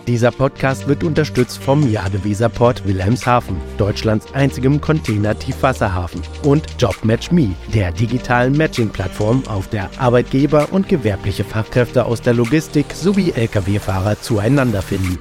Dieser Podcast wird unterstützt vom Jadeweserport Wilhelmshaven, Deutschlands einzigem Container-Tiefwasserhafen, und JobMatchMe, der digitalen Matching-Plattform, auf der Arbeitgeber und gewerbliche Fachkräfte aus der Logistik sowie Lkw-Fahrer zueinander finden.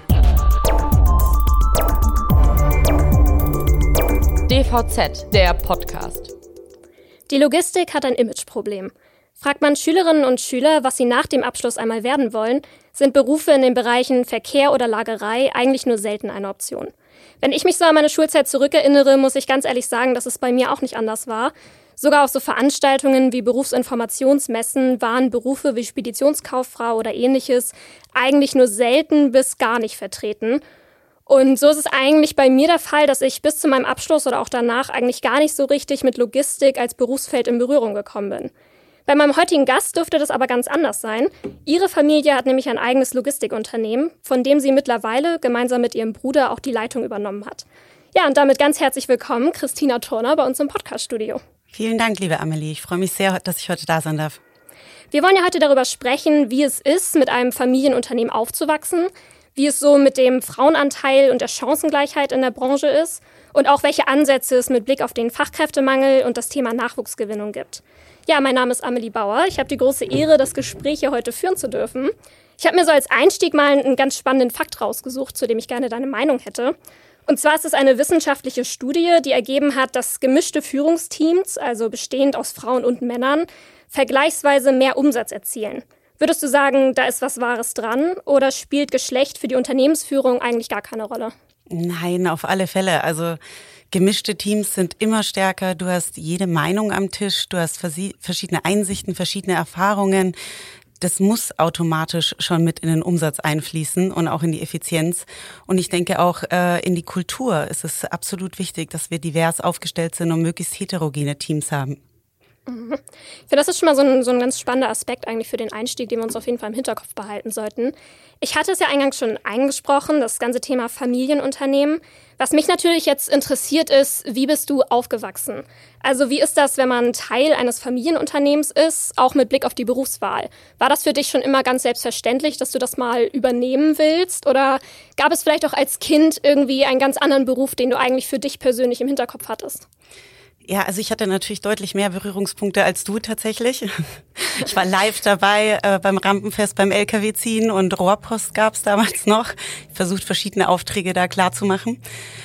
DVZ, der Podcast. Die Logistik hat ein Imageproblem. Fragt man Schülerinnen und Schüler, was sie nach dem Abschluss einmal werden wollen, sind Berufe in den Bereichen Verkehr oder Lagerei eigentlich nur selten eine Option. Wenn ich mich so an meine Schulzeit zurückerinnere, muss ich ganz ehrlich sagen, dass es bei mir auch nicht anders war. Sogar auf so Veranstaltungen wie Berufsinformationsmessen waren Berufe wie Speditionskauffrau oder ähnliches eigentlich nur selten bis gar nicht vertreten. Und so ist es eigentlich bei mir der Fall, dass ich bis zu meinem Abschluss oder auch danach eigentlich gar nicht so richtig mit Logistik als Berufsfeld in Berührung gekommen bin. Bei meinem heutigen Gast dürfte das aber ganz anders sein. Ihre Familie hat nämlich ein eigenes Logistikunternehmen, von dem sie mittlerweile gemeinsam mit ihrem Bruder auch die Leitung übernommen hat. Ja, und damit ganz herzlich willkommen, Christina Turner, bei uns im Podcaststudio. Vielen Dank, liebe Amelie. Ich freue mich sehr, dass ich heute da sein darf. Wir wollen ja heute darüber sprechen, wie es ist, mit einem Familienunternehmen aufzuwachsen, wie es so mit dem Frauenanteil und der Chancengleichheit in der Branche ist und auch welche Ansätze es mit Blick auf den Fachkräftemangel und das Thema Nachwuchsgewinnung gibt. Ja, mein Name ist Amelie Bauer. Ich habe die große Ehre, das Gespräch hier heute führen zu dürfen. Ich habe mir so als Einstieg mal einen ganz spannenden Fakt rausgesucht, zu dem ich gerne deine Meinung hätte. Und zwar ist es eine wissenschaftliche Studie, die ergeben hat, dass gemischte Führungsteams, also bestehend aus Frauen und Männern, vergleichsweise mehr Umsatz erzielen. Würdest du sagen, da ist was Wahres dran, oder spielt Geschlecht für die Unternehmensführung eigentlich gar keine Rolle? Nein, auf alle Fälle. Also gemischte Teams sind immer stärker. Du hast jede Meinung am Tisch, du hast verschiedene Einsichten, verschiedene Erfahrungen. Das muss automatisch schon mit in den Umsatz einfließen und auch in die Effizienz. Und ich denke auch in die Kultur ist es absolut wichtig, dass wir divers aufgestellt sind und möglichst heterogene Teams haben. Ich finde, das ist schon mal so ein ganz spannender Aspekt eigentlich für den Einstieg, den wir uns auf jeden Fall im Hinterkopf behalten sollten. Ich hatte es ja eingangs schon angesprochen, das ganze Thema Familienunternehmen. Was mich natürlich jetzt interessiert ist, wie bist du aufgewachsen? Also wie ist das, wenn man Teil eines Familienunternehmens ist, auch mit Blick auf die Berufswahl? War das für dich schon immer ganz selbstverständlich, dass du das mal übernehmen willst? Oder gab es vielleicht auch als Kind irgendwie einen ganz anderen Beruf, den du eigentlich für dich persönlich im Hinterkopf hattest? Ja, also ich hatte natürlich deutlich mehr Berührungspunkte als du tatsächlich. Ich war live dabei beim Rampenfest, beim LKW-Ziehen, und Rohrpost gab's damals noch. Ich versucht, verschiedene Aufträge da klar zu machen.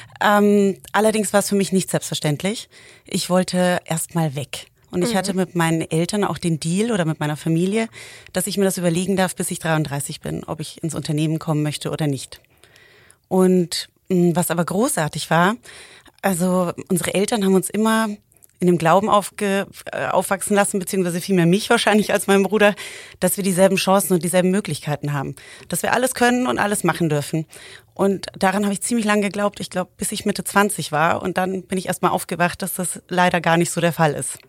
Allerdings war es für mich nicht selbstverständlich. Ich wollte erst mal weg. Und ich hatte mit meinen Eltern auch den Deal oder mit meiner Familie, dass ich mir das überlegen darf, bis ich 33 bin, ob ich ins Unternehmen kommen möchte oder nicht. Und was aber großartig war, also unsere Eltern haben uns immer in dem Glauben aufwachsen lassen, beziehungsweise vielmehr mich wahrscheinlich als mein Bruder, dass wir dieselben Chancen und dieselben Möglichkeiten haben. Dass wir alles können und alles machen dürfen. Und daran habe ich ziemlich lange geglaubt, ich glaube, bis ich Mitte 20 war. Und dann bin ich erst mal aufgewacht, dass das leider gar nicht so der Fall ist.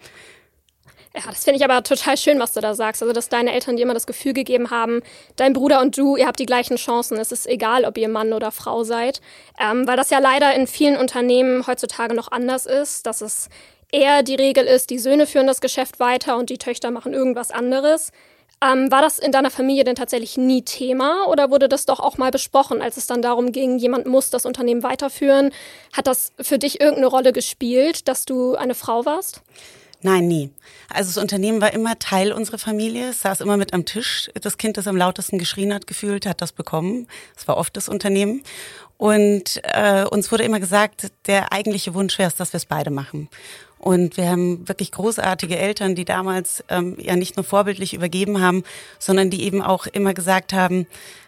Ja, das finde ich aber total schön, was du da sagst. Also, dass deine Eltern dir immer das Gefühl gegeben haben, dein Bruder und du, ihr habt die gleichen Chancen. Es ist egal, ob ihr Mann oder Frau seid. Weil das ja leider in vielen Unternehmen heutzutage noch anders ist, dass es eher die Regel ist, die Söhne führen das Geschäft weiter und die Töchter machen irgendwas anderes. War das in deiner Familie denn tatsächlich nie Thema, oder wurde das doch auch mal besprochen, als es dann darum ging, jemand muss das Unternehmen weiterführen? Hat das für dich irgendeine Rolle gespielt, dass du eine Frau warst? Nein, nie. Also das Unternehmen war immer Teil unserer Familie. Es saß immer mit am Tisch. Das Kind, das am lautesten geschrien hat, gefühlt, hat das bekommen. Es war oft das Unternehmen. Und uns wurde immer gesagt, der eigentliche Wunsch wäre es, dass wir es beide machen. Und wir haben wirklich großartige Eltern, die damals ja nicht nur vorbildlich übergeben haben, sondern die eben auch immer gesagt haben,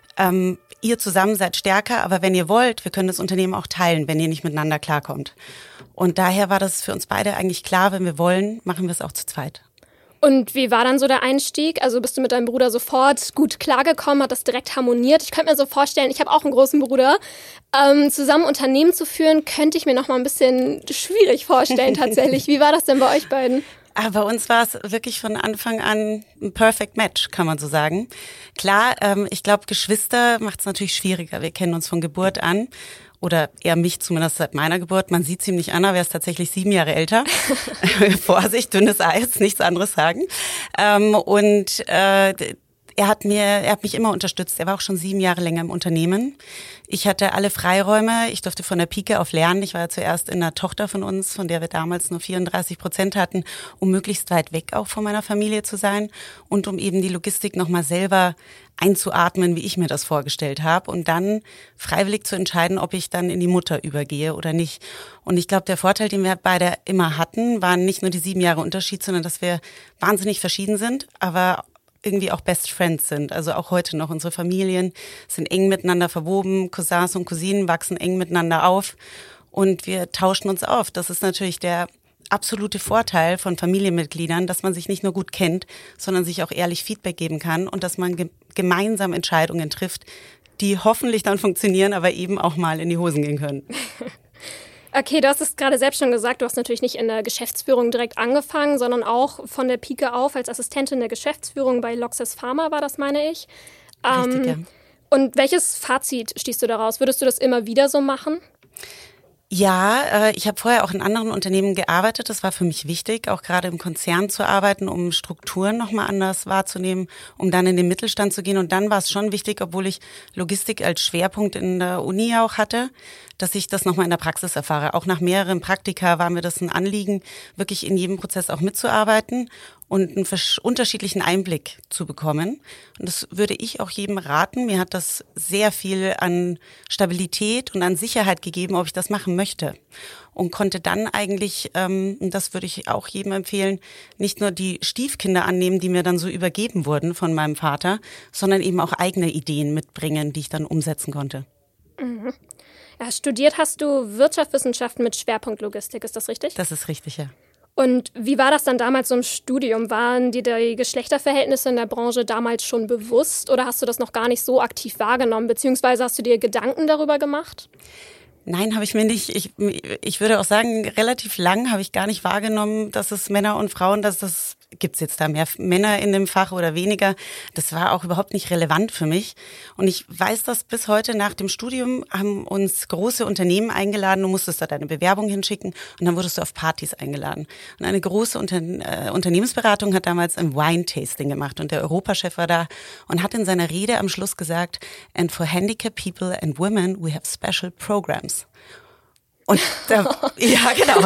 ihr zusammen seid stärker, aber wenn ihr wollt, wir können das Unternehmen auch teilen, wenn ihr nicht miteinander klarkommt. Und daher war das für uns beide eigentlich klar, wenn wir wollen, machen wir es auch zu zweit. Und wie war dann so der Einstieg? Also bist du mit deinem Bruder sofort gut klargekommen, hat das direkt harmoniert? Ich könnte mir so vorstellen, ich habe auch einen großen Bruder. Zusammen Unternehmen zu führen, könnte ich mir noch mal ein bisschen schwierig vorstellen tatsächlich. Wie war das denn bei euch beiden? Bei uns war es wirklich von Anfang an ein Perfect Match, kann man so sagen. Klar, ich glaube, Geschwister macht es natürlich schwieriger. Wir kennen uns von Geburt an. Oder eher mich zumindest seit meiner Geburt. Man sieht es ihm nicht an, aber er ist tatsächlich 7 Jahre älter. Vorsicht, dünnes Eis, nichts anderes sagen. Er hat mich immer unterstützt. Er war auch schon 7 Jahre länger im Unternehmen. Ich hatte alle Freiräume. Ich durfte von der Pike auf lernen. Ich war ja zuerst in einer Tochter von uns, von der wir damals nur 34% hatten, um möglichst weit weg auch von meiner Familie zu sein und um eben die Logistik nochmal selber einzuatmen, wie ich mir das vorgestellt habe und dann freiwillig zu entscheiden, ob ich dann in die Mutter übergehe oder nicht. Und ich glaube, der Vorteil, den wir beide immer hatten, waren nicht nur die 7 Jahre Unterschied, sondern dass wir wahnsinnig verschieden sind, aber irgendwie auch Best Friends sind. Also auch heute noch unsere Familien sind eng miteinander verwoben. Cousins und Cousinen wachsen eng miteinander auf und wir tauschen uns auf. Das ist natürlich der absolute Vorteil von Familienmitgliedern, dass man sich nicht nur gut kennt, sondern sich auch ehrlich Feedback geben kann und dass man gemeinsam Entscheidungen trifft, die hoffentlich dann funktionieren, aber eben auch mal in die Hosen gehen können. Okay, du hast es gerade selbst schon gesagt, du hast natürlich nicht in der Geschäftsführung direkt angefangen, sondern auch von der Pike auf als Assistentin der Geschäftsführung bei Loxis Pharma war das, meine ich. Richtig, ja. Und welches Fazit stießt du daraus? Würdest du das immer wieder so machen? Ja, ich habe vorher auch in anderen Unternehmen gearbeitet. Das war für mich wichtig, auch gerade im Konzern zu arbeiten, um Strukturen nochmal anders wahrzunehmen, um dann in den Mittelstand zu gehen. Und dann war es schon wichtig, obwohl ich Logistik als Schwerpunkt in der Uni auch hatte, dass ich das nochmal in der Praxis erfahre. Auch nach mehreren Praktika war mir das ein Anliegen, wirklich in jedem Prozess auch mitzuarbeiten und einen unterschiedlichen Einblick zu bekommen. Und das würde ich auch jedem raten. Mir hat das sehr viel an Stabilität und an Sicherheit gegeben, ob ich das machen möchte. Und konnte dann eigentlich, und das würde ich auch jedem empfehlen, nicht nur die Stiefkinder annehmen, die mir dann so übergeben wurden von meinem Vater, sondern eben auch eigene Ideen mitbringen, die ich dann umsetzen konnte. Mhm. Ja, studiert hast du Wirtschaftswissenschaften mit Schwerpunkt Logistik, ist das richtig? Das ist richtig, ja. Und wie war das dann damals so im Studium? Waren dir die Geschlechterverhältnisse in der Branche damals schon bewusst oder hast du das noch gar nicht so aktiv wahrgenommen? Beziehungsweise hast du dir Gedanken darüber gemacht? Nein, habe ich mir nicht. Ich würde auch sagen, relativ lang habe ich gar nicht wahrgenommen, dass es Männer und Frauen, gibt's jetzt da mehr Männer in dem Fach oder weniger? Das war auch überhaupt nicht relevant für mich. Und ich weiß das bis heute. Nach dem Studium haben uns große Unternehmen eingeladen. Du musstest da deine Bewerbung hinschicken und dann wurdest du auf Partys eingeladen. Und eine große Unternehmensberatung hat damals ein Wine-Tasting gemacht und der Europachef war da und hat in seiner Rede am Schluss gesagt, "And for handicapped people and women, we have special programs." Und ja, genau.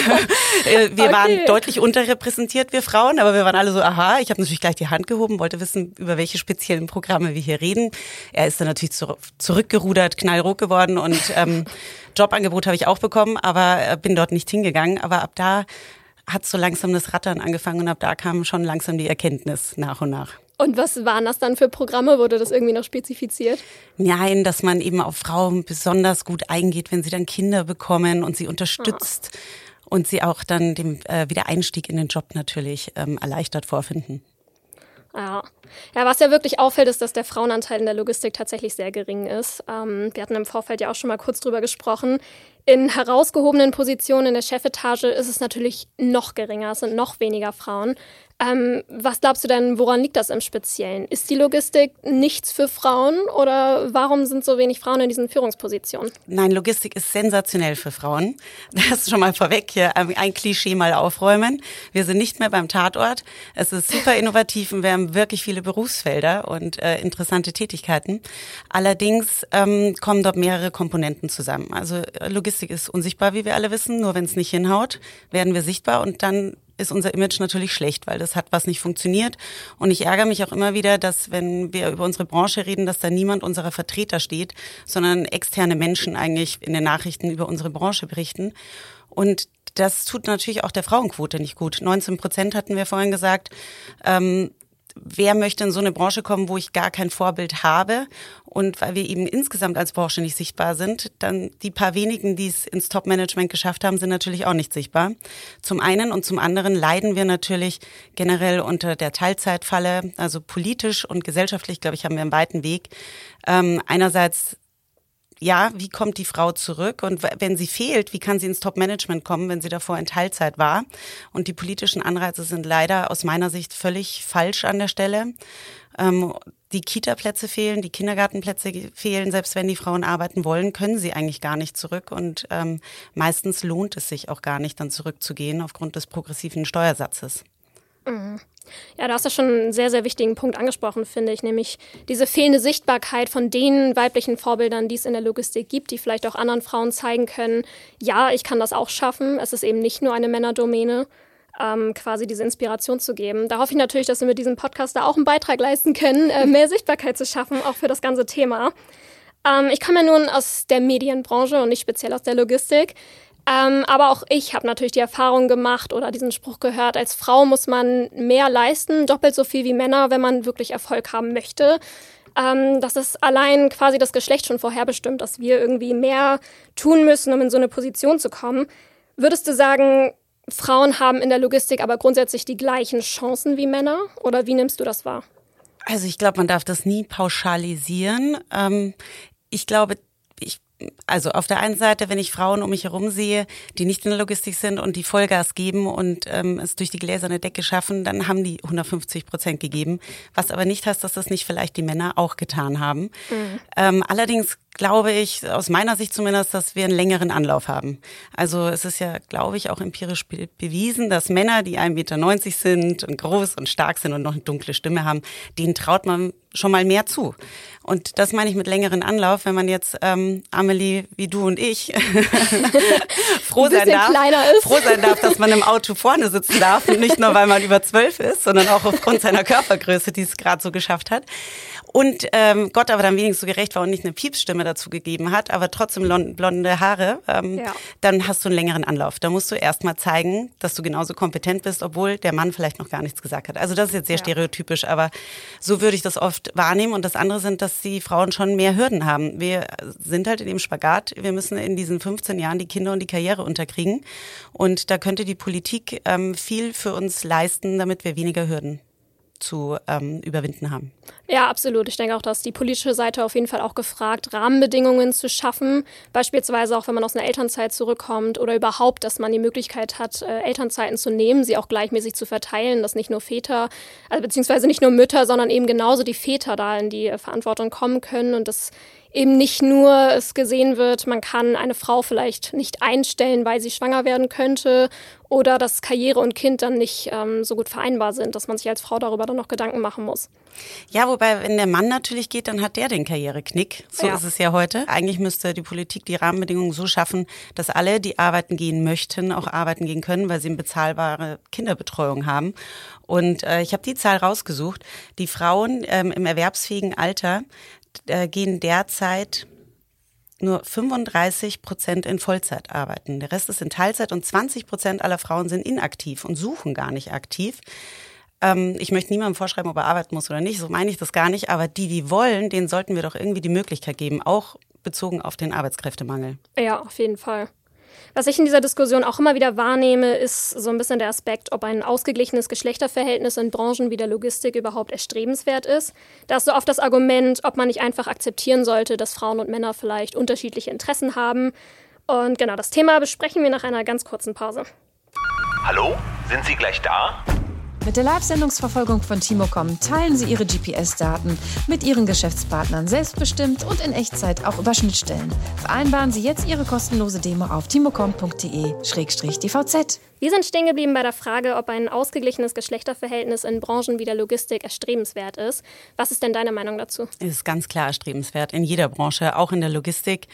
Wir waren deutlich unterrepräsentiert, wir Frauen, aber wir waren alle so, aha. Ich habe natürlich gleich die Hand gehoben, wollte wissen, über welche speziellen Programme wir hier reden. Er ist dann natürlich zurückgerudert, knallrot geworden und Jobangebot habe ich auch bekommen, aber bin dort nicht hingegangen. Aber ab da hat so langsam das Rattern angefangen und ab da kam schon langsam die Erkenntnis nach und nach. Und was waren das dann für Programme? Wurde das irgendwie noch spezifiziert? Nein, dass man eben auf Frauen besonders gut eingeht, wenn sie dann Kinder bekommen und sie unterstützt und sie auch dann dem Wiedereinstieg in den Job natürlich erleichtert vorfinden. Ja, was ja wirklich auffällt, ist, dass der Frauenanteil in der Logistik tatsächlich sehr gering ist. Wir hatten im Vorfeld ja auch schon mal kurz drüber gesprochen. In herausgehobenen Positionen in der Chefetage ist es natürlich noch geringer, es sind noch weniger Frauen. Was glaubst du denn, woran liegt das im Speziellen? Ist die Logistik nichts für Frauen oder warum sind so wenig Frauen in diesen Führungspositionen? Nein, Logistik ist sensationell für Frauen. Das ist schon mal vorweg hier ein Klischee mal aufräumen. Wir sind nicht mehr beim Tatort. Es ist super innovativ und wir haben wirklich viele Berufsfelder und interessante Tätigkeiten. Allerdings kommen dort mehrere Komponenten zusammen. Also Logistik ist unsichtbar, wie wir alle wissen. Nur wenn es nicht hinhaut, werden wir sichtbar und dann ist unser Image natürlich schlecht, weil das hat was nicht funktioniert. Und ich ärgere mich auch immer wieder, dass wenn wir über unsere Branche reden, dass da niemand unserer Vertreter steht, sondern externe Menschen eigentlich in den Nachrichten über unsere Branche berichten. Und das tut natürlich auch der Frauenquote nicht gut. 19% hatten wir vorhin gesagt. Wer möchte in so eine Branche kommen, wo ich gar kein Vorbild habe? Und weil wir eben insgesamt als Branche nicht sichtbar sind, dann die paar wenigen, die es ins Top-Management geschafft haben, sind natürlich auch nicht sichtbar. Zum einen und zum anderen leiden wir natürlich generell unter der Teilzeitfalle, also politisch und gesellschaftlich, glaube ich, haben wir einen weiten Weg. Einerseits ja, wie kommt die Frau zurück und wenn sie fehlt, wie kann sie ins Top-Management kommen, wenn sie davor in Teilzeit war? Und die politischen Anreize sind leider aus meiner Sicht völlig falsch an der Stelle. Die Kita-Plätze fehlen, die Kindergartenplätze fehlen. Selbst wenn die Frauen arbeiten wollen, können sie eigentlich gar nicht zurück. Und meistens lohnt es sich auch gar nicht, dann zurückzugehen aufgrund des progressiven Steuersatzes. Mhm. Ja, du hast ja schon einen sehr, sehr wichtigen Punkt angesprochen, finde ich, nämlich diese fehlende Sichtbarkeit von den weiblichen Vorbildern, die es in der Logistik gibt, die vielleicht auch anderen Frauen zeigen können, ja, ich kann das auch schaffen, es ist eben nicht nur eine Männerdomäne, quasi diese Inspiration zu geben. Da hoffe ich natürlich, dass wir mit diesem Podcast da auch einen Beitrag leisten können, mehr Sichtbarkeit zu schaffen, auch für das ganze Thema. Ich komme ja nun aus der Medienbranche und nicht speziell aus der Logistik. Aber auch ich habe natürlich die Erfahrung gemacht oder diesen Spruch gehört, als Frau muss man mehr leisten, doppelt so viel wie Männer, wenn man wirklich Erfolg haben möchte. Das ist allein quasi das Geschlecht schon vorherbestimmt, dass wir irgendwie mehr tun müssen, um in so eine Position zu kommen. Würdest du sagen, Frauen haben in der Logistik aber grundsätzlich die gleichen Chancen wie Männer? Oder wie nimmst du das wahr? Also ich glaube, man darf das nie pauschalisieren. Ich glaube, also auf der einen Seite, wenn ich Frauen um mich herum sehe, die nicht in der Logistik sind und die Vollgas geben und es durch die gläserne Decke schaffen, dann haben die 150% gegeben. Was aber nicht heißt, dass das nicht vielleicht die Männer auch getan haben. Allerdings glaube ich, aus meiner Sicht zumindest, dass wir einen längeren Anlauf haben. Also es ist ja, glaube ich, auch empirisch bewiesen, dass Männer, die 1,90 Meter sind und groß und stark sind und noch eine dunkle Stimme haben, denen traut man schon mal mehr zu. Und das meine ich mit längeren Anlauf, wenn man jetzt Amelie, wie du und ich, froh sein darf, dass man im Auto vorne sitzen darf und nicht nur, weil man über 12 ist, sondern auch aufgrund seiner Körpergröße, die es gerade so geschafft hat. Und Gott aber dann wenigstens so gerecht war und nicht eine Piepsstimme dazu gegeben hat, aber trotzdem blonde Haare, dann hast du einen längeren Anlauf. Da musst du erst mal zeigen, dass du genauso kompetent bist, obwohl der Mann vielleicht noch gar nichts gesagt hat. Also das ist jetzt sehr stereotypisch, aber so würde ich das oft wahrnehmen. Und das andere sind, dass die Frauen schon mehr Hürden haben. Wir sind halt in dem Spagat, wir müssen in diesen 15 Jahren die Kinder und die Karriere unterkriegen. Und da könnte die Politik viel für uns leisten, damit wir weniger Hürden zu überwinden haben. Ja, absolut. Ich denke auch, dass die politische Seite auf jeden Fall auch gefragt, Rahmenbedingungen zu schaffen, beispielsweise auch, wenn man aus einer Elternzeit zurückkommt oder überhaupt, dass man die Möglichkeit hat, Elternzeiten zu nehmen, sie auch gleichmäßig zu verteilen, dass nicht nur Väter, also beziehungsweise nicht nur Mütter, sondern eben genauso die Väter da in die Verantwortung kommen können und das eben nicht nur es gesehen wird, man kann eine Frau vielleicht nicht einstellen, weil sie schwanger werden könnte oder dass Karriere und Kind dann nicht so gut vereinbar sind, dass man sich als Frau darüber dann noch Gedanken machen muss. Ja, wobei, wenn der Mann natürlich geht, dann hat der den Karriereknick. So ist es ja heute. Eigentlich müsste die Politik die Rahmenbedingungen so schaffen, dass alle, die arbeiten gehen möchten, auch arbeiten gehen können, weil sie eine bezahlbare Kinderbetreuung haben. Und ich habe die Zahl rausgesucht. Die Frauen im erwerbsfähigen Alter gehen derzeit nur 35% in Vollzeit arbeiten. Der Rest ist in Teilzeit und 20% aller Frauen sind inaktiv und suchen gar nicht aktiv. Ich möchte niemandem vorschreiben, ob er arbeiten muss oder nicht, so meine ich das gar nicht. Aber die wollen, denen sollten wir doch irgendwie die Möglichkeit geben, auch bezogen auf den Arbeitskräftemangel. Ja, auf jeden Fall. Was ich in dieser Diskussion auch immer wieder wahrnehme, ist so ein bisschen der Aspekt, ob ein ausgeglichenes Geschlechterverhältnis in Branchen wie der Logistik überhaupt erstrebenswert ist. Da ist so oft das Argument, ob man nicht einfach akzeptieren sollte, dass Frauen und Männer vielleicht unterschiedliche Interessen haben. Und genau, das Thema besprechen wir nach einer ganz kurzen Pause. Hallo, sind Sie gleich da? Mit der Live-Sendungsverfolgung von Timocom teilen Sie Ihre GPS-Daten mit Ihren Geschäftspartnern selbstbestimmt und in Echtzeit auch über Schnittstellen. Vereinbaren Sie jetzt Ihre kostenlose Demo auf timocom.de/dvz. Wir sind stehen geblieben bei der Frage, ob ein ausgeglichenes Geschlechterverhältnis in Branchen wie der Logistik erstrebenswert ist. Was ist denn deine Meinung dazu? Es ist ganz klar erstrebenswert in jeder Branche, auch in der Logistik.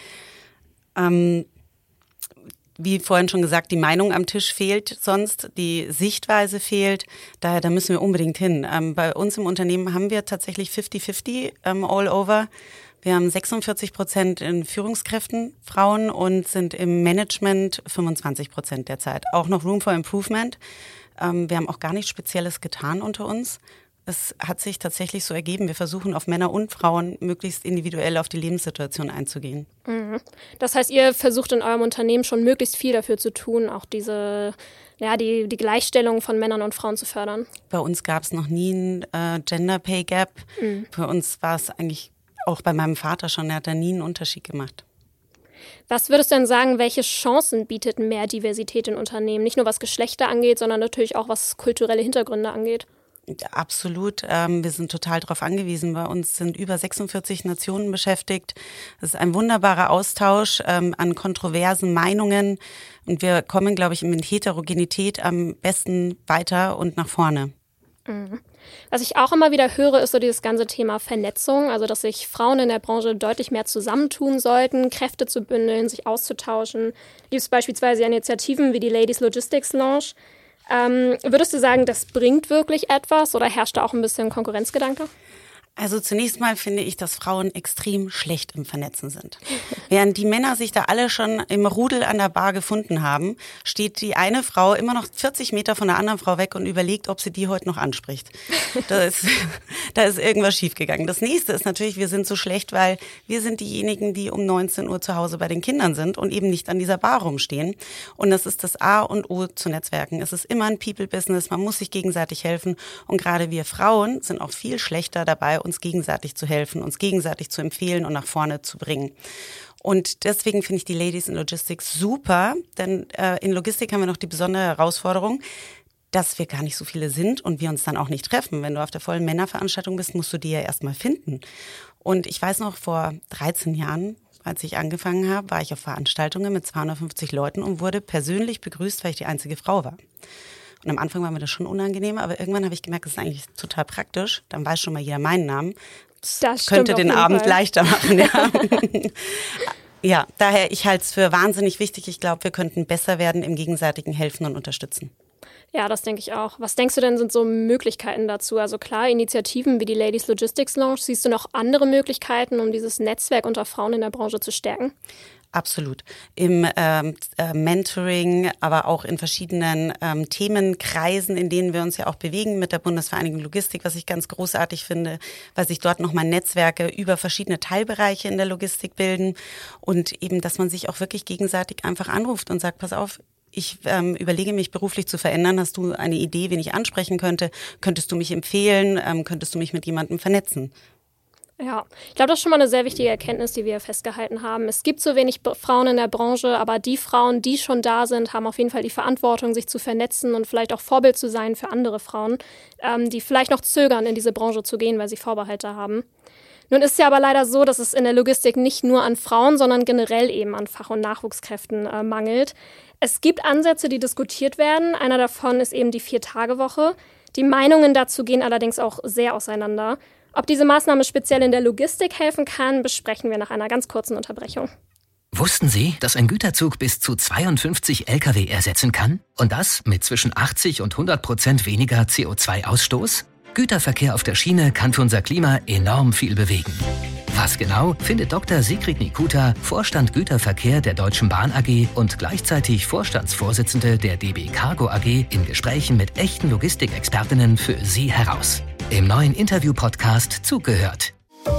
Wie vorhin schon gesagt, die Meinung am Tisch fehlt sonst, die Sichtweise fehlt. Daher, da müssen wir unbedingt hin. Bei uns im Unternehmen haben wir tatsächlich 50-50 all over. Wir haben 46% in Führungskräften Frauen und sind im Management 25% derzeit. Auch noch Room for Improvement. Wir haben auch gar nichts Spezielles getan unter uns. Es hat sich tatsächlich so ergeben. Wir versuchen auf Männer und Frauen möglichst individuell auf die Lebenssituation einzugehen. Mhm. Das heißt, ihr versucht in eurem Unternehmen schon möglichst viel dafür zu tun, auch die Gleichstellung von Männern und Frauen zu fördern. Bei uns gab es noch nie ein Gender Pay Gap. Bei uns war es eigentlich auch bei meinem Vater schon, er hat da nie einen Unterschied gemacht. Was würdest du denn sagen, welche Chancen bietet mehr Diversität in Unternehmen? Nicht nur was Geschlechter angeht, sondern natürlich auch was kulturelle Hintergründe angeht. Absolut. Wir sind total darauf angewiesen. Bei uns sind über 46 Nationen beschäftigt. Es ist ein wunderbarer Austausch an kontroversen Meinungen. Und wir kommen, glaube ich, mit Heterogenität am besten weiter und nach vorne. Was ich auch immer wieder höre, ist so dieses ganze Thema Vernetzung, also dass sich Frauen in der Branche deutlich mehr zusammentun sollten, Kräfte zu bündeln, sich auszutauschen. Gibt es beispielsweise Initiativen wie die Ladies Logistics Lounge. Würdest du sagen, das bringt wirklich etwas oder herrscht da auch ein bisschen Konkurrenzgedanke? Also zunächst mal finde ich, dass Frauen extrem schlecht im Vernetzen sind. Während die Männer sich da alle schon im Rudel an der Bar gefunden haben, steht die eine Frau immer noch 40 Meter von der anderen Frau weg und überlegt, ob sie die heute noch anspricht. Da ist irgendwas schiefgegangen. Das nächste ist natürlich, wir sind so schlecht, weil wir sind diejenigen, die um 19 Uhr zu Hause bei den Kindern sind und eben nicht an dieser Bar rumstehen. Und das ist das A und O zu Netzwerken. Es ist immer ein People-Business, man muss sich gegenseitig helfen. Und gerade wir Frauen sind auch viel schlechter dabei, uns gegenseitig zu helfen, uns gegenseitig zu empfehlen und nach vorne zu bringen. Und deswegen finde ich die Ladies in Logistics super, denn in Logistik haben wir noch die besondere Herausforderung, dass wir gar nicht so viele sind und wir uns dann auch nicht treffen. Wenn du auf der vollen Männerveranstaltung bist, musst du die ja erstmal finden. Und ich weiß noch, vor 13 Jahren, als ich angefangen habe, war ich auf Veranstaltungen mit 250 Leuten und wurde persönlich begrüßt, weil ich die einzige Frau war. Und am Anfang war mir das schon unangenehm, aber irgendwann habe ich gemerkt, das ist eigentlich total praktisch. Dann weiß schon mal jeder meinen Namen. Das könnte den Abend leichter machen. Ja. Ja, daher, ich halte es für wahnsinnig wichtig. Ich glaube, wir könnten besser werden im gegenseitigen Helfen und Unterstützen. Ja, das denke ich auch. Was denkst du denn, sind so Möglichkeiten dazu? Also klar, Initiativen wie die Ladies Logistics Lounge. Siehst du noch andere Möglichkeiten, um dieses Netzwerk unter Frauen in der Branche zu stärken? Absolut. Im Mentoring, aber auch in verschiedenen Themenkreisen, in denen wir uns ja auch bewegen mit der Bundesvereinigung Logistik, was ich ganz großartig finde, weil sich dort nochmal Netzwerke über verschiedene Teilbereiche in der Logistik bilden und eben, dass man sich auch wirklich gegenseitig einfach anruft und sagt, pass auf, ich überlege mich beruflich zu verändern. Hast du eine Idee, wen ich ansprechen könnte? Könntest du mich empfehlen? Könntest du mich mit jemandem vernetzen? Ja, ich glaube, das ist schon mal eine sehr wichtige Erkenntnis, die wir festgehalten haben. Es gibt so wenig Frauen in der Branche, aber die Frauen, die schon da sind, haben auf jeden Fall die Verantwortung, sich zu vernetzen und vielleicht auch Vorbild zu sein für andere Frauen, die vielleicht noch zögern, in diese Branche zu gehen, weil sie Vorbehalte haben. Nun ist es ja aber leider so, dass es in der Logistik nicht nur an Frauen, sondern generell eben an Fach- und Nachwuchskräften mangelt. Es gibt Ansätze, die diskutiert werden. Einer davon ist eben die 4-Tage-Woche. Die Meinungen dazu gehen allerdings auch sehr auseinander. Ob diese Maßnahme speziell in der Logistik helfen kann, besprechen wir nach einer ganz kurzen Unterbrechung. Wussten Sie, dass ein Güterzug bis zu 52 Lkw ersetzen kann? Und das mit zwischen 80 und 100% weniger CO2-Ausstoß? Güterverkehr auf der Schiene kann für unser Klima enorm viel bewegen. Was genau, findet Dr. Sigrid Nikuta, Vorstand Güterverkehr der Deutschen Bahn AG und gleichzeitig Vorstandsvorsitzende der DB Cargo AG in Gesprächen mit echten Logistikexpertinnen für Sie heraus. Im neuen Interview-Podcast Zugehört.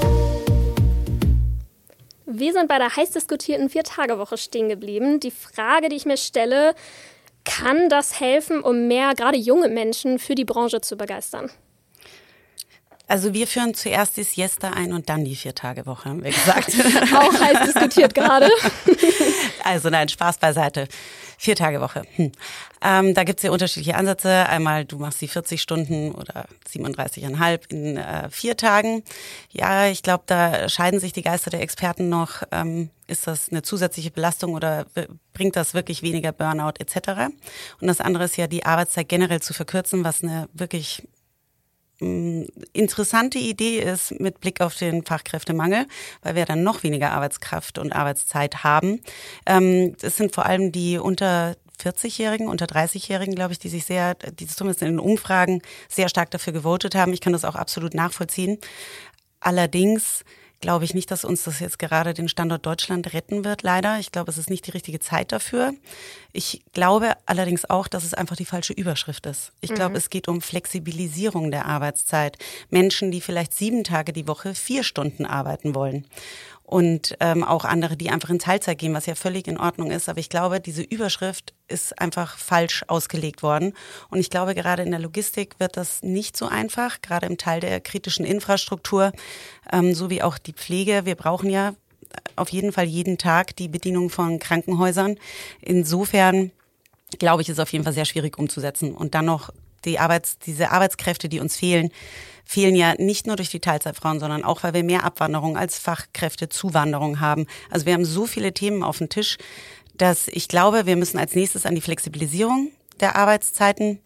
Wir sind bei der heiß diskutierten 4-Tage-Woche stehen geblieben. Die Frage, die ich mir stelle, kann das helfen, um mehr, gerade junge Menschen, für die Branche zu begeistern? Also wir führen zuerst die Siesta ein und dann die 4-Tage-Woche, haben wir gesagt. Auch heiß diskutiert gerade. Also nein, Spaß beiseite. 4-Tage-Woche. Da gibt's ja unterschiedliche Ansätze. Einmal, du machst die 40 Stunden oder 37,5 in 4 Tagen. Ja, ich glaube, da scheiden sich die Geister der Experten noch. Ist das eine zusätzliche Belastung oder bringt das wirklich weniger Burnout etc.? Und das andere ist ja, die Arbeitszeit generell zu verkürzen, was eine wirklich interessante Idee ist mit Blick auf den Fachkräftemangel, weil wir dann noch weniger Arbeitskraft und Arbeitszeit haben. Es sind vor allem die unter 40-Jährigen, unter 30-Jährigen, glaube ich, die zumindest in den Umfragen sehr stark dafür gewotet haben. Ich kann das auch absolut nachvollziehen. Allerdings glaube ich nicht, dass uns das jetzt gerade den Standort Deutschland retten wird, leider. Ich glaube, es ist nicht die richtige Zeit dafür. Ich glaube allerdings auch, dass es einfach die falsche Überschrift ist. Ich glaube, es geht um Flexibilisierung der Arbeitszeit. Menschen, die vielleicht 7 Tage die Woche 4 Stunden arbeiten wollen. Und auch andere, die einfach in Teilzeit gehen, was ja völlig in Ordnung ist. Aber ich glaube, diese Überschrift ist einfach falsch ausgelegt worden. Und ich glaube, gerade in der Logistik wird das nicht so einfach, gerade im Teil der kritischen Infrastruktur, so wie auch die Pflege. Wir brauchen ja auf jeden Fall jeden Tag die Bedienung von Krankenhäusern. Insofern, glaube ich, ist es auf jeden Fall sehr schwierig umzusetzen. Und dann noch diese Arbeitskräfte, die uns fehlen ja nicht nur durch die Teilzeitfrauen, sondern auch, weil wir mehr Abwanderung als Fachkräftezuwanderung haben. Also wir haben so viele Themen auf dem Tisch, dass ich glaube, wir müssen als nächstes an die Flexibilisierung der Arbeitszeiten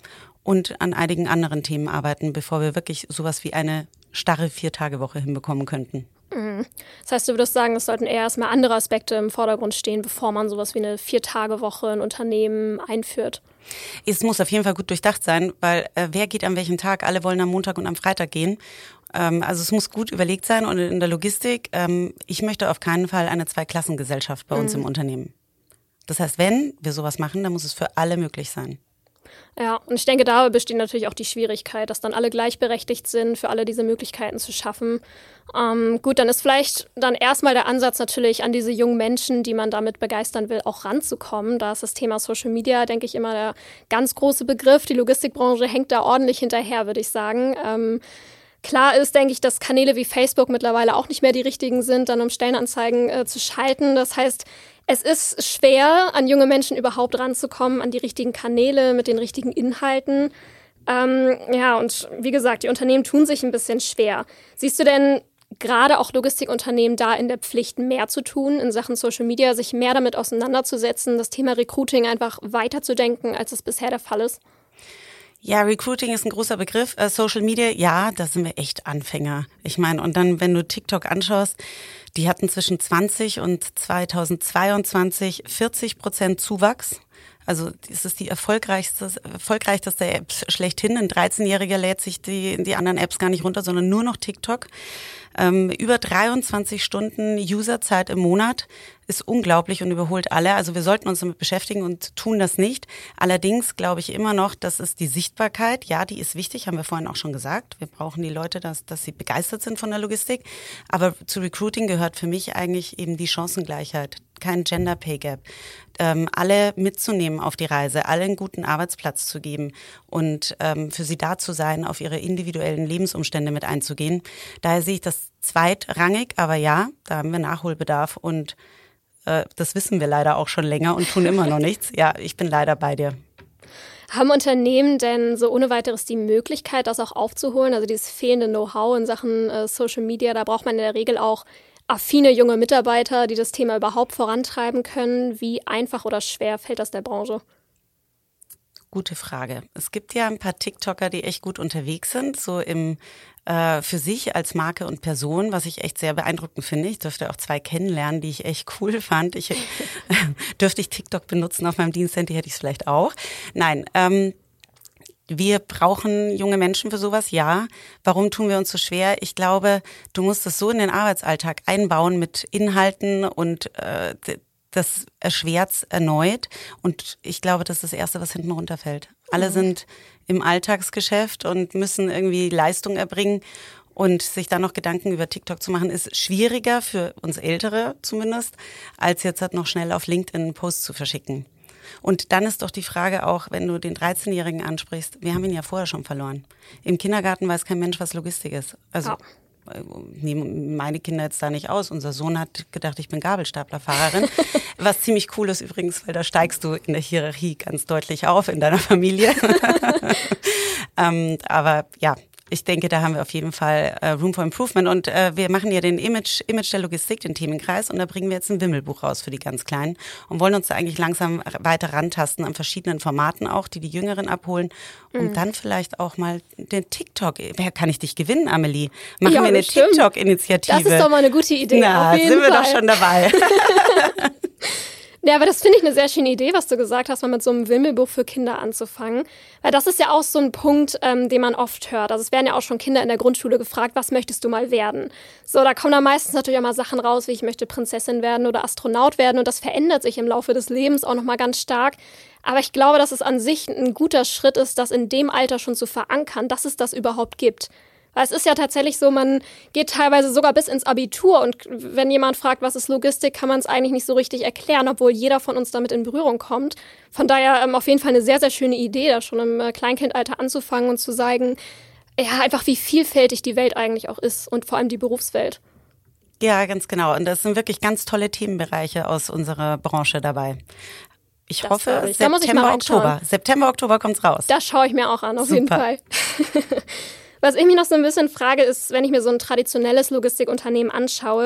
und an einigen anderen Themen arbeiten, bevor wir wirklich sowas wie eine starre 4-Tage-Woche hinbekommen könnten. Das heißt, du würdest sagen, es sollten eher erstmal andere Aspekte im Vordergrund stehen, bevor man sowas wie eine 4-Tage-Woche in Unternehmen einführt. Es muss auf jeden Fall gut durchdacht sein, weil wer geht an welchem Tag? Alle wollen am Montag und am Freitag gehen. Also es muss gut überlegt sein und in der Logistik, ich möchte auf keinen Fall eine Zweiklassengesellschaft bei uns im Unternehmen. Das heißt, wenn wir sowas machen, dann muss es für alle möglich sein. Ja, und ich denke, da besteht natürlich auch die Schwierigkeit, dass dann alle gleichberechtigt sind, für alle diese Möglichkeiten zu schaffen. Gut, dann ist vielleicht dann erstmal der Ansatz natürlich an diese jungen Menschen, die man damit begeistern will, auch ranzukommen. Da ist das Thema Social Media, denke ich, immer der ganz große Begriff. Die Logistikbranche hängt da ordentlich hinterher, würde ich sagen. Klar ist, denke ich, dass Kanäle wie Facebook mittlerweile auch nicht mehr die richtigen sind, dann um Stellenanzeigen zu schalten. Das heißt, es ist schwer, an junge Menschen überhaupt ranzukommen, an die richtigen Kanäle mit den richtigen Inhalten. Und wie gesagt, die Unternehmen tun sich ein bisschen schwer. Siehst du denn gerade auch Logistikunternehmen da in der Pflicht, mehr zu tun in Sachen Social Media, sich mehr damit auseinanderzusetzen, das Thema Recruiting einfach weiterzudenken, als es bisher der Fall ist? Ja, Recruiting ist ein großer Begriff. Social Media, ja, da sind wir echt Anfänger. Ich meine, und dann, wenn du TikTok anschaust, die hatten zwischen 20 und 2022 40% Zuwachs. Also es ist die erfolgreichste App schlechthin. Ein 13-Jähriger lädt sich die anderen Apps gar nicht runter, sondern nur noch TikTok. Über 23 Stunden Userzeit im Monat ist unglaublich und überholt alle. Also wir sollten uns damit beschäftigen und tun das nicht. Allerdings glaube ich immer noch, das ist die Sichtbarkeit. Ja, die ist wichtig, haben wir vorhin auch schon gesagt. Wir brauchen die Leute, dass sie begeistert sind von der Logistik. Aber zu Recruiting gehört für mich eigentlich eben die Chancengleichheit. Kein Gender Pay Gap. Alle mitzunehmen auf die Reise, alle einen guten Arbeitsplatz zu geben und für sie da zu sein, auf ihre individuellen Lebensumstände mit einzugehen. Daher sehe ich das zweitrangig, aber ja, da haben wir Nachholbedarf und das wissen wir leider auch schon länger und tun immer noch nichts. Ja, ich bin leider bei dir. Haben Unternehmen denn so ohne weiteres die Möglichkeit, das auch aufzuholen? Also dieses fehlende Know-how in Sachen Social Media, da braucht man in der Regel auch affine junge Mitarbeiter, die das Thema überhaupt vorantreiben können. Wie einfach oder schwer fällt das der Branche? Gute Frage. Es gibt ja ein paar TikToker, die echt gut unterwegs sind, so für sich als Marke und Person, was ich echt sehr beeindruckend finde. Ich durfte auch 2 kennenlernen, die ich echt cool fand. Dürfte ich TikTok benutzen auf meinem Diensthandy, hätte ich es vielleicht auch. Nein, wir brauchen junge Menschen für sowas, ja. Warum tun wir uns so schwer? Ich glaube, du musst das so in den Arbeitsalltag einbauen mit Inhalten und das erschwert's erneut. Und ich glaube, das ist das Erste, was hinten runterfällt. Alle sind im Alltagsgeschäft und müssen irgendwie Leistung erbringen. Und sich dann noch Gedanken über TikTok zu machen, ist schwieriger für uns Ältere zumindest, als jetzt halt noch schnell auf LinkedIn einen Post zu verschicken. Und dann ist doch die Frage auch, wenn du den 13-Jährigen ansprichst, wir haben ihn ja vorher schon verloren. Im Kindergarten weiß kein Mensch, was Logistik ist. Also nehmen meine Kinder jetzt da nicht aus. Unser Sohn hat gedacht, ich bin Gabelstaplerfahrerin. Was ziemlich cool ist übrigens, weil da steigst du in der Hierarchie ganz deutlich auf in deiner Familie. Aber ja, ich denke, da haben wir auf jeden Fall Room for Improvement und wir machen ja den Image der Logistik, den Themenkreis und da bringen wir jetzt ein Wimmelbuch raus für die ganz Kleinen und wollen uns da eigentlich langsam weiter rantasten an verschiedenen Formaten auch, die Jüngeren abholen, um dann vielleicht auch mal den TikTok, wer kann ich dich gewinnen, Amelie? Machen wir eine TikTok-Initiative. Das ist doch mal eine gute Idee. Na, auf jeden sind wir Fall. doch schon dabei. Ja, aber das finde ich eine sehr schöne Idee, was du gesagt hast, mal mit so einem Wimmelbuch für Kinder anzufangen. Weil das ist ja auch so ein Punkt, den man oft hört. Also es werden ja auch schon Kinder in der Grundschule gefragt, was möchtest du mal werden? So, da kommen dann meistens natürlich auch mal Sachen raus, wie ich möchte Prinzessin werden oder Astronaut werden. Und das verändert sich im Laufe des Lebens auch nochmal ganz stark. Aber ich glaube, dass es an sich ein guter Schritt ist, das in dem Alter schon zu verankern, dass es das überhaupt gibt. Weil es ist ja tatsächlich so, man geht teilweise sogar bis ins Abitur und wenn jemand fragt, was ist Logistik, kann man es eigentlich nicht so richtig erklären, obwohl jeder von uns damit in Berührung kommt. Von daher auf jeden Fall eine sehr, sehr schöne Idee, da schon im Kleinkindalter anzufangen und zu sagen, ja, einfach wie vielfältig die Welt eigentlich auch ist und vor allem die Berufswelt. Ja, ganz genau. Und das sind wirklich ganz tolle Themenbereiche aus unserer Branche dabei. Ich hoffe, September, Oktober kommt's raus. Das schaue ich mir auch an, auf jeden Fall. Was ich mich noch so ein bisschen frage, ist, wenn ich mir so ein traditionelles Logistikunternehmen anschaue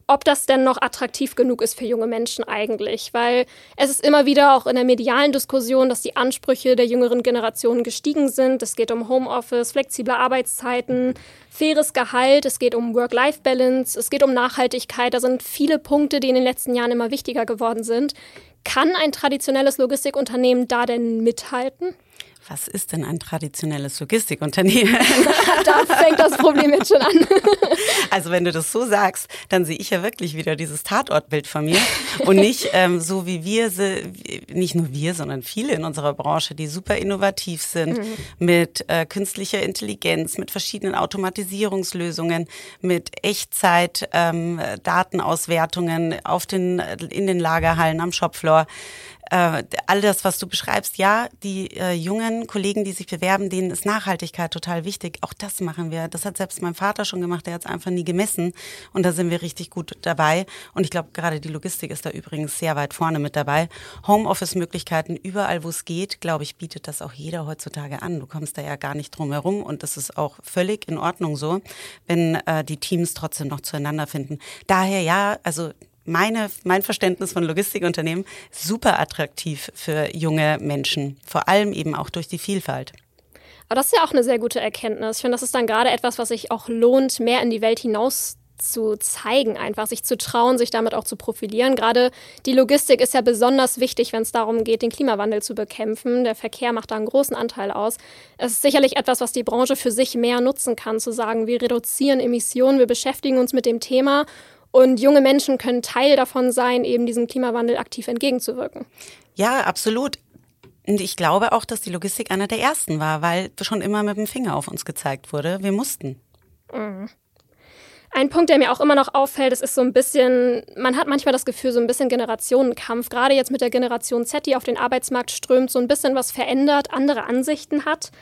ob das denn noch attraktiv genug ist für junge Menschen eigentlich. Weil es ist immer wieder auch in der medialen Diskussion, dass die Ansprüche der jüngeren Generationen gestiegen sind. Es geht um Homeoffice, flexible Arbeitszeiten, faires Gehalt, es geht um Work-Life-Balance, es geht um Nachhaltigkeit. Da sind viele Punkte, die in den letzten Jahren immer wichtiger geworden sind. Kann ein traditionelles Logistikunternehmen da denn mithalten? Was ist denn ein traditionelles Logistikunternehmen? Da fängt das Problem jetzt schon an. Also wenn du das so sagst, dann sehe ich ja wirklich wieder dieses Tatortbild von mir und nicht so wie wir, nicht nur wir, sondern viele in unserer Branche, die super innovativ sind mit künstlicher Intelligenz, mit verschiedenen Automatisierungslösungen, mit Echtzeit, Datenauswertungen in den Lagerhallen, am Shopfloor. All das, was du beschreibst, ja, die jungen Kollegen, die sich bewerben, denen ist Nachhaltigkeit total wichtig. Auch das machen wir. Das hat selbst mein Vater schon gemacht, der hat es einfach nie gemessen. Und da sind wir richtig gut dabei. Und ich glaube, gerade die Logistik ist da übrigens sehr weit vorne mit dabei. Homeoffice-Möglichkeiten überall, wo es geht, glaube ich, bietet das auch jeder heutzutage an. Du kommst da ja gar nicht drum herum. Und das ist auch völlig in Ordnung so, wenn die Teams trotzdem noch zueinander finden. Daher ja, also mein Verständnis von Logistikunternehmen super attraktiv für junge Menschen, vor allem eben auch durch die Vielfalt. Aber das ist ja auch eine sehr gute Erkenntnis. Ich finde, das ist dann gerade etwas, was sich auch lohnt, mehr in die Welt hinaus zu zeigen, einfach sich zu trauen, sich damit auch zu profilieren. Gerade die Logistik ist ja besonders wichtig, wenn es darum geht, den Klimawandel zu bekämpfen. Der Verkehr macht da einen großen Anteil aus. Es ist sicherlich etwas, was die Branche für sich mehr nutzen kann, zu sagen, wir reduzieren Emissionen, wir beschäftigen uns mit dem Thema. Und junge Menschen können Teil davon sein, eben diesem Klimawandel aktiv entgegenzuwirken. Ja, absolut. Und ich glaube auch, dass die Logistik einer der ersten war, weil schon immer mit dem Finger auf uns gezeigt wurde. Wir mussten. Ein Punkt, der mir auch immer noch auffällt, es ist so ein bisschen, man hat manchmal das Gefühl, so ein bisschen Generationenkampf. Gerade jetzt mit der Generation Z, die auf den Arbeitsmarkt strömt, so ein bisschen was verändert, andere Ansichten hat.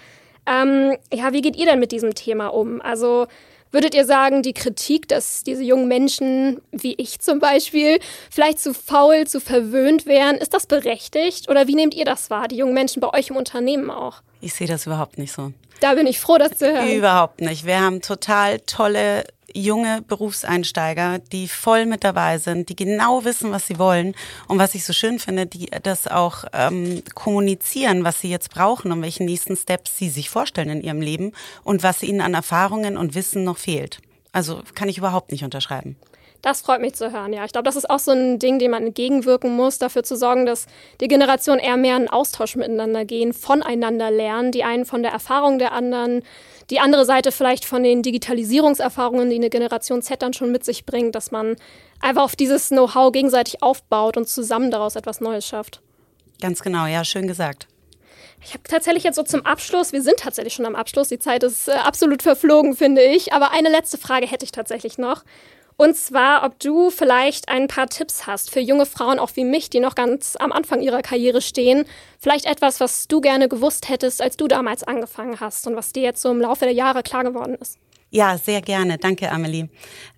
Wie geht ihr denn mit diesem Thema um? Also würdet ihr sagen, die Kritik, dass diese jungen Menschen, wie ich zum Beispiel, vielleicht zu faul, zu verwöhnt wären, ist das berechtigt? Oder wie nehmt ihr das wahr, die jungen Menschen bei euch im Unternehmen auch? Ich sehe das überhaupt nicht so. Da bin ich froh, das zu hören. Überhaupt nicht. Wir haben total tolle junge Berufseinsteiger, die voll mit dabei sind, die genau wissen, was sie wollen und was ich so schön finde, die das auch kommunizieren, was sie jetzt brauchen und welchen nächsten Steps sie sich vorstellen in ihrem Leben und was ihnen an Erfahrungen und Wissen noch fehlt. Also kann ich überhaupt nicht unterschreiben. Das freut mich zu hören, ja. Ich glaube, das ist auch so ein Ding, dem man entgegenwirken muss, dafür zu sorgen, dass die Generationen eher mehr in Austausch miteinander gehen, voneinander lernen, die einen von der Erfahrung der anderen, die andere Seite vielleicht von den Digitalisierungserfahrungen, die eine Generation Z dann schon mit sich bringt, dass man einfach auf dieses Know-how gegenseitig aufbaut und zusammen daraus etwas Neues schafft. Ganz genau, ja, schön gesagt. Ich habe tatsächlich jetzt so zum Abschluss, wir sind tatsächlich schon am Abschluss, die Zeit ist absolut verflogen, finde ich, aber eine letzte Frage hätte ich tatsächlich noch. Und zwar, ob du vielleicht ein paar Tipps hast für junge Frauen, auch wie mich, die noch ganz am Anfang ihrer Karriere stehen. Vielleicht etwas, was du gerne gewusst hättest, als du damals angefangen hast und was dir jetzt so im Laufe der Jahre klar geworden ist. Ja, sehr gerne. Danke, Amelie.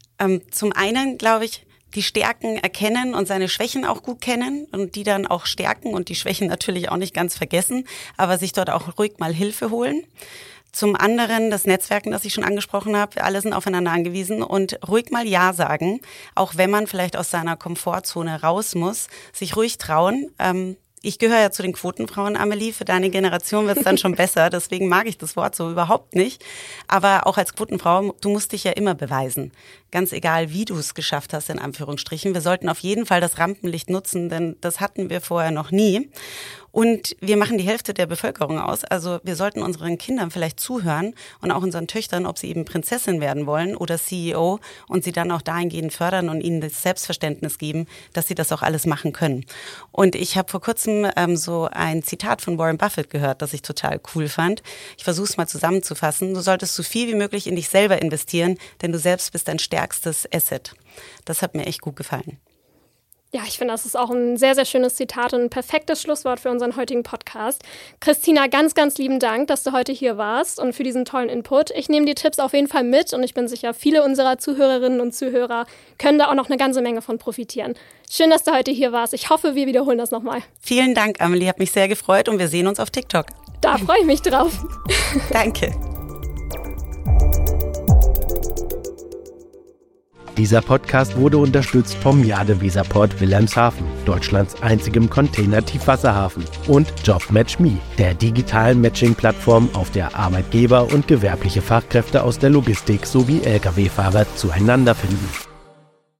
Zum einen, glaube ich, die Stärken erkennen und seine Schwächen auch gut kennen und die dann auch stärken und die Schwächen natürlich auch nicht ganz vergessen, aber sich dort auch ruhig mal Hilfe holen. Zum anderen das Netzwerken, das ich schon angesprochen habe. Alle sind aufeinander angewiesen und ruhig mal Ja sagen, auch wenn man vielleicht aus seiner Komfortzone raus muss, sich ruhig trauen. Ich gehöre ja zu den Quotenfrauen, Amelie. Für deine Generation wird es dann schon besser. Deswegen mag ich das Wort so überhaupt nicht. Aber auch als Quotenfrau, du musst dich ja immer beweisen. Ganz egal, wie du es geschafft hast, in Anführungsstrichen. Wir sollten auf jeden Fall das Rampenlicht nutzen, denn das hatten wir vorher noch nie. Und wir machen die Hälfte der Bevölkerung aus. Also wir sollten unseren Kindern vielleicht zuhören und auch unseren Töchtern, ob sie eben Prinzessin werden wollen oder CEO und sie dann auch dahingehend fördern und ihnen das Selbstverständnis geben, dass sie das auch alles machen können. Und ich habe vor kurzem so ein Zitat von Warren Buffett gehört, das ich total cool fand. Ich versuche es mal zusammenzufassen. Du solltest so viel wie möglich in dich selber investieren, denn du selbst bist dein stärkstes Asset. Das hat mir echt gut gefallen. Ja, ich finde, das ist auch ein sehr, sehr schönes Zitat und ein perfektes Schlusswort für unseren heutigen Podcast. Christina, ganz, ganz lieben Dank, dass du heute hier warst und für diesen tollen Input. Ich nehme die Tipps auf jeden Fall mit und ich bin sicher, viele unserer Zuhörerinnen und Zuhörer können da auch noch eine ganze Menge von profitieren. Schön, dass du heute hier warst. Ich hoffe, wir wiederholen das nochmal. Vielen Dank, Amelie. Hat mich sehr gefreut und wir sehen uns auf TikTok. Da freue ich mich drauf. Danke. Dieser Podcast wurde unterstützt vom Jadeweserport Wilhelmshaven, Deutschlands einzigem Container-Tiefwasserhafen, und JobMatchMe, der digitalen Matching-Plattform, auf der Arbeitgeber und gewerbliche Fachkräfte aus der Logistik sowie Lkw-Fahrer zueinander finden.